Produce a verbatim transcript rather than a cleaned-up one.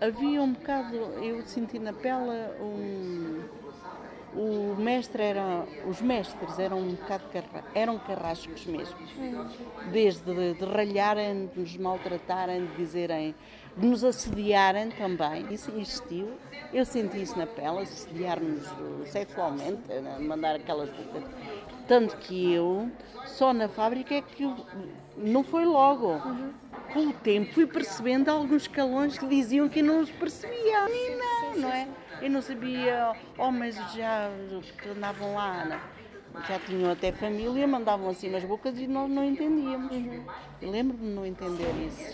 havia um bocado, eu senti na pele um, o mestre era, os mestres eram um bocado carra, eram carrascos mesmo, desde de, de ralharem, de nos maltratarem, de dizerem, de nos assediarem também, isso existiu, eu senti isso na pele, assediar-nos sexualmente, mandar aquelas bocas, tanto que eu, só na fábrica é que eu, não foi logo, uhum. Com o tempo fui percebendo alguns escalões que diziam que eu não os percebia, e não, não é? Eu não sabia, homens já que andavam lá, né? Já tinham até família, mandavam assim nas bocas e nós não entendíamos. Uhum. Eu lembro-me de não entender isso.